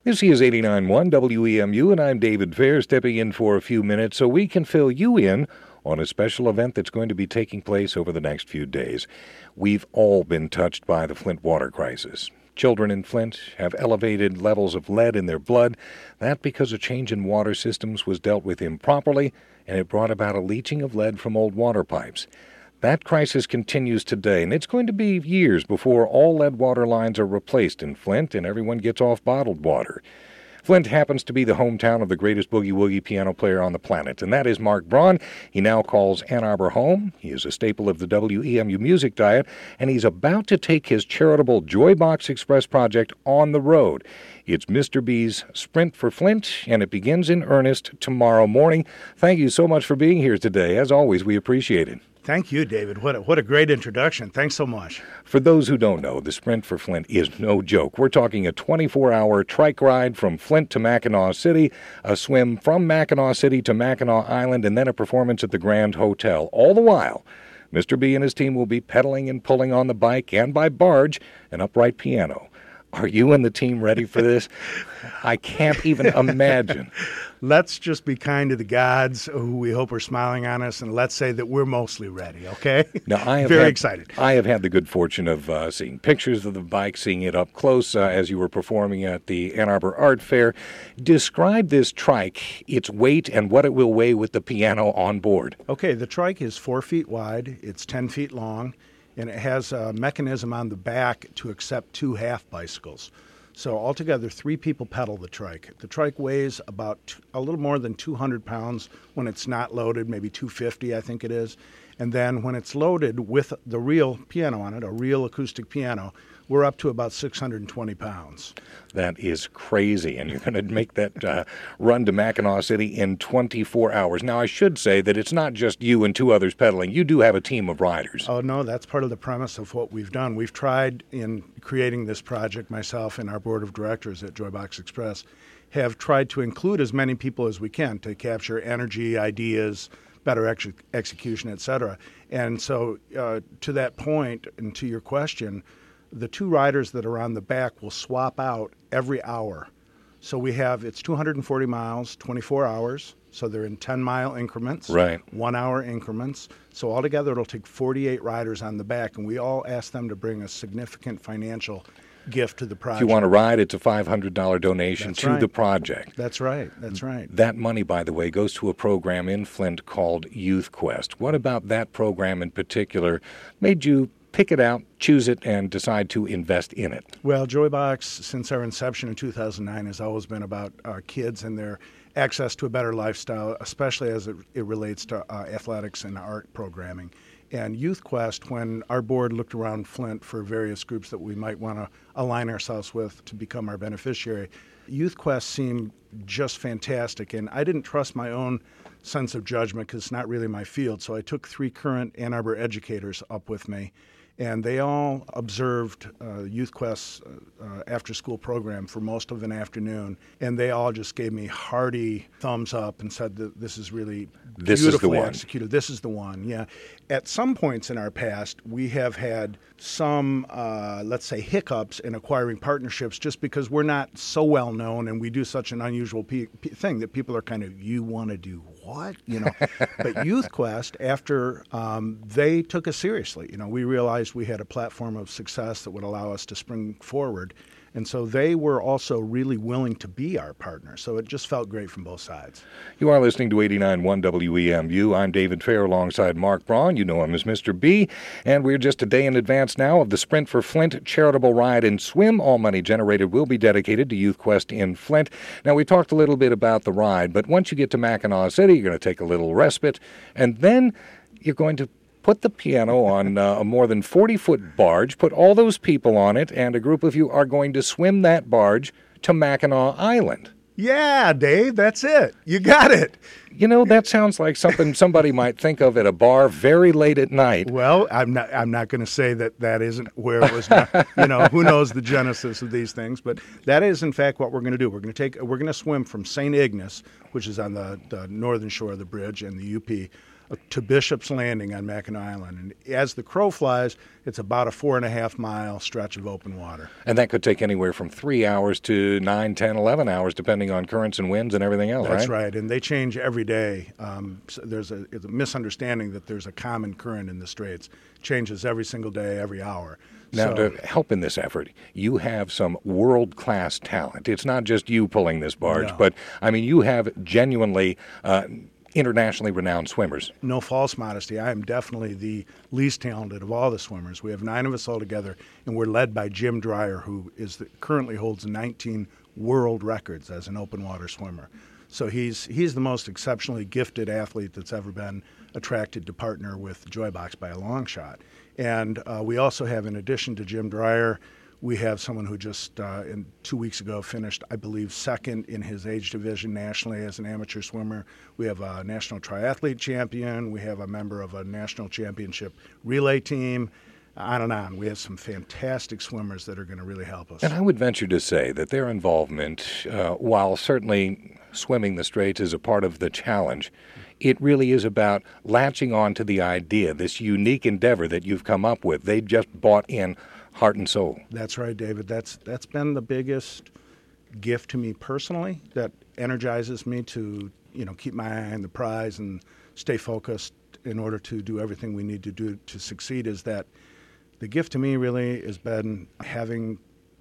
This is 89.1 WEMU, and I'm David Fair, stepping in for a few minutes so we can fill you in on a special event that's going to be taking place over the next few days. We've all been touched by the Flint water crisis. Children in Flint have elevated levels of lead in their blood. That because a change in water systems was dealt with improperly, and it brought about a leaching of lead from old water pipes. That crisis continues today, and it's going to be years before all lead water lines are replaced in Flint and everyone gets off bottled water. Flint happens to be the hometown of the greatest boogie-woogie piano player on the planet, and that is Mark Braun. He now calls Ann Arbor home. He is a staple of the WEMU music diet, and he's about to take his charitable Joy Box Express project on the road. It's Mr. B's Sprint for Flint, and it begins in earnest tomorrow morning. Thank you so much for being here today. As always, we appreciate it. Thank you, David. What a great introduction. Thanks so much. For those who don't know, the Sprint for Flint is no joke. We're talking a 24-hour trike ride from Flint to Mackinac City, a swim from Mackinac City to Mackinac Island, and then a performance at the Grand Hotel. All the while, Mr. B and his team will be pedaling and pulling on the bike and by barge an upright piano. Are you and the team ready for this? I can't even imagine. Let's just be kind to the gods who we hope are smiling on us, and let's say that we're mostly ready, okay? Now, I have Very excited. I have had the good fortune of seeing pictures of the bike, seeing it up close as you were performing at the Ann Arbor Art Fair. Describe this trike, its weight, and what it will weigh with the piano on board. Okay, the trike is 4 feet wide, it's 10 feet long, and it has a mechanism on the back to accept 2 half bicycles. So altogether, 3 people pedal the trike. The trike weighs about a little more than 200 pounds when it's not loaded, maybe 250, I think it is. And then when it's loaded with the real piano on it, a real acoustic piano, we're up to about 620 pounds. That is crazy, and you're going to make that run to Mackinac City in 24 hours. Now, I should say that it's not just you and 2 others pedaling. You do have a team of riders. Oh, no, that's part of the premise of what we've done. We've tried in creating this project, myself and our board of directors at Joy Box Express, have tried to include as many people as we can to capture energy, ideas, better execution, et cetera. And so to that point, and to your question, the 2 riders that are on the back will swap out every hour. So we have, it's 240 miles, 24 hours. So they're in 10-mile increments, right? 1-hour increments. So altogether, it'll take 48 riders on the back, and we all ask them to bring a significant financial gift to the project. If you want to ride, it's a $500 donation to the project. That's right. That's right. That money, by the way, goes to a program in Flint called Youth Quest. What about that program in particular made you pick it out, choose it, and decide to invest in it? Well, Joy Box, since our inception in 2009, has always been about our kids and their access to a better lifestyle, especially as it relates to athletics and art programming. And Youth Quest, when our board looked around Flint for various groups that we might want to align ourselves with to become our beneficiary, Youth Quest seemed just fantastic. And I didn't trust my own sense of judgment because it's not really my field. So I took 3 current Ann Arbor educators up with me, and they all observed Youth Quest's after-school program for most of an afternoon, and they all just gave me hearty thumbs up and said that this is really beautifully executed. This is the one, yeah. At some points in our past, we have had some, let's say, hiccups in acquiring partnerships just because we're not so well known and we do such an unusual thing that people are kind of, you want to do what? But Youth Quest, after they took us seriously, we realized we had a platform of success that would allow us to spring forward. And so they were also really willing to be our partner. So it just felt great from both sides. You are listening to 89.1 WEMU. I'm David Fair alongside Mark Braun. You know him as Mr. B. And we're just a day in advance now of the Sprint for Flint charitable ride and swim. All money generated will be dedicated to Youth Quest in Flint. Now, we talked a little bit about the ride, but once you get to Mackinac City, you're going to take a little respite, and then you're going to put the piano on a more than 40-foot barge, put all those people on it, and a group of you are going to swim that barge to Mackinac Island. Yeah, Dave, that's it. You got it. That sounds like something somebody might think of at a bar very late at night. Well, I'm not going to say that isn't where it was. Who knows the genesis of these things, but that is in fact what we're going to do. We're going to swim from St. Ignace, which is on the northern shore of the bridge and the UP, to Bishop's Landing on Mackinac Island. And as the crow flies, it's about a 4.5-mile stretch of open water. And that could take anywhere from 3 hours to 9, 10, 11 hours, depending on currents and winds and everything else, That's right? right, and they change every day. So it's a misunderstanding that there's a common current in the Straits. It changes every single day, every hour. Now, to help in this effort, you have some world-class talent. It's not just you pulling this barge, No. but, I mean, you have genuinely internationally renowned swimmers. No false modesty. I am definitely the least talented of all the swimmers. We have 9 of us all together, and we're led by Jim Dreyer, who currently holds 19 world records as an open water swimmer. So he's the most exceptionally gifted athlete that's ever been attracted to partner with Joybox by a long shot. And we also have, in addition to Jim Dreyer, we have someone who just 2 weeks ago finished, I believe, second in his age division nationally as an amateur swimmer. We have a national triathlete champion. We have a member of a national championship relay team. On and on. We have some fantastic swimmers that are going to really help us. And I would venture to say that their involvement, while certainly swimming the Straits is a part of the challenge, it really is about latching on to the idea, this unique endeavor that you've come up with. They just bought in heart and soul. That's right, David. That's been the biggest gift to me personally that energizes me to, keep my eye on the prize and stay focused in order to do everything we need to do to succeed, is that the gift to me really has been having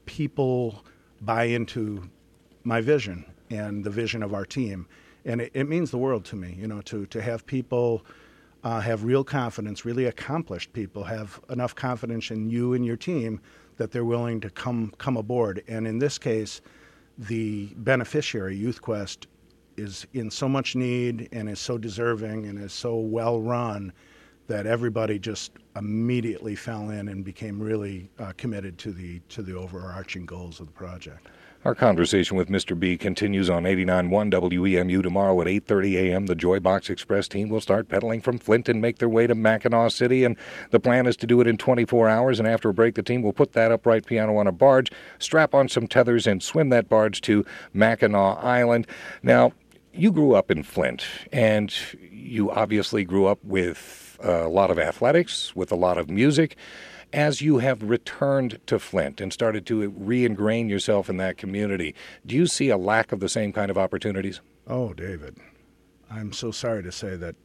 people buy into my vision and the vision of our team. And it means the world to me, to have people have real confidence, really accomplished people have enough confidence in you and your team that they're willing to come aboard. And in this case, the beneficiary, YouthQuest, is in so much need and is so deserving and is so well run that everybody just immediately fell in and became really committed to the overarching goals of the project. Our conversation with Mr. B continues on 89.1 WEMU tomorrow at 8:30 a.m. The Joybox Express team will start pedaling from Flint and make their way to Mackinac City, and the plan is to do it in 24 hours, and after a break the team will put that upright piano on a barge, strap on some tethers, and swim that barge to Mackinac Island. Now, you grew up in Flint, and you obviously grew up with a lot of athletics, with a lot of music. As you have returned to Flint and started to re-ingrain yourself in that community, do you see a lack of the same kind of opportunities? Oh, David, I'm so sorry to say that,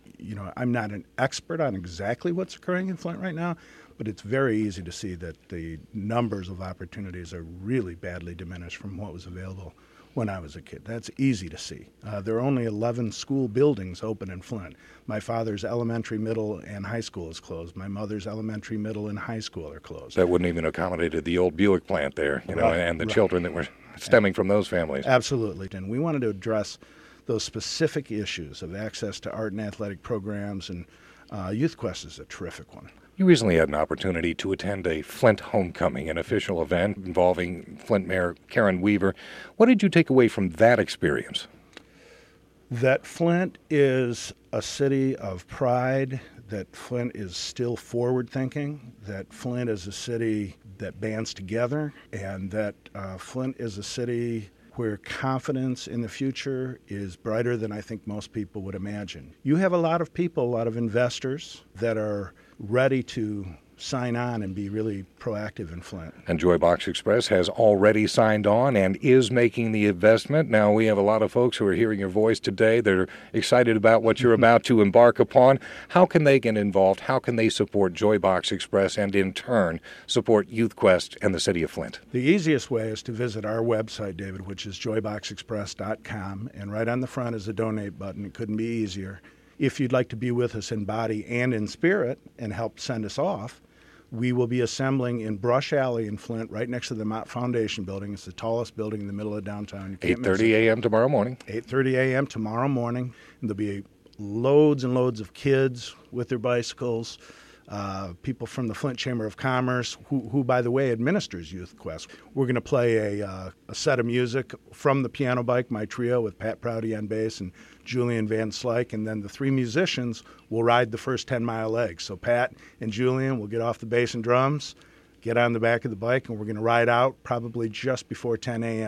I'm not an expert on exactly what's occurring in Flint right now, but it's very easy to see that the numbers of opportunities are really badly diminished from what was available when I was a kid. That's easy to see. There are only 11 school buildings open in Flint. My father's elementary, middle, and high school is closed. My mother's elementary, middle, and high school are closed. That wouldn't even accommodated the old Buick plant there, and the children that were stemming from those families. Absolutely. And we wanted to address those specific issues of access to art and athletic programs, and YouthQuest is a terrific one. You recently had an opportunity to attend a Flint homecoming, an official event involving Flint Mayor Karen Weaver. What did you take away from that experience? That Flint is a city of pride, that Flint is still forward-thinking, that Flint is a city that bands together, and that Flint is a city where confidence in the future is brighter than I think most people would imagine. You have a lot of people, a lot of investors that are ready to sign on and be really proactive in Flint. And Joybox Express has already signed on and is making the investment. Now, we have a lot of folks who are hearing your voice today. They're excited about what you're about to embark upon. How can they get involved? How can they support Joybox Express and, in turn, support YouthQuest and the city of Flint? The easiest way is to visit our website, David, which is joyboxexpress.com, and right on the front is a donate button. It couldn't be easier. If you'd like to be with us in body and in spirit and help send us off, we will be assembling in Brush Alley in Flint, right next to the Mott Foundation building. It's the tallest building in the middle of downtown. 8:30 a.m. tomorrow morning. 8:30 a.m. tomorrow morning. And there'll be loads and loads of kids with their bicycles, people from the Flint Chamber of Commerce, who by the way, administers YouthQuest. We're going to play a set of music from the Piano Bike, my trio, with Pat Prouty on bass and Julian Van Slyke, and then the 3 musicians will ride the first 10-mile legs. So Pat and Julian will get off the bass and drums, get on the back of the bike, and we're going to ride out probably just before 10 a.m.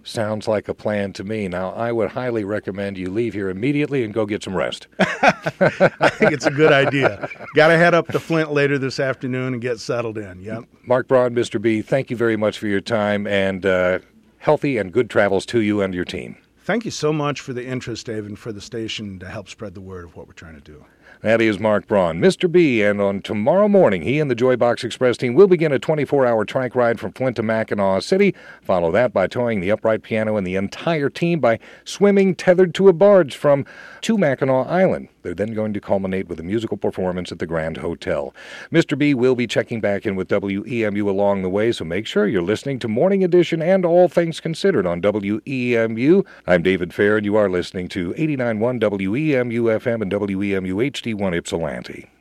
Sounds like a plan to me. Now, I would highly recommend you leave here immediately and go get some rest. I think it's a good idea. Got to head up to Flint later this afternoon and get settled in. Yep. Mark Braun, Mr. B, thank you very much for your time, and healthy and good travels to you and your team. Thank you so much for the interest, Dave, and for the station to help spread the word of what we're trying to do. That is Mark Braun, Mr. B, and on tomorrow morning, he and the Joy Box Express team will begin a 24-hour trike ride from Flint to Mackinac City. Follow that by towing the upright piano and the entire team by swimming tethered to a barge to Mackinac Island. They're then going to culminate with a musical performance at the Grand Hotel. Mr. B will be checking back in with WEMU along the way, so make sure you're listening to Morning Edition and All Things Considered on WEMU. I'm David Fair, and you are listening to 89.1 WEMU FM and WEMU HD1 Ypsilanti.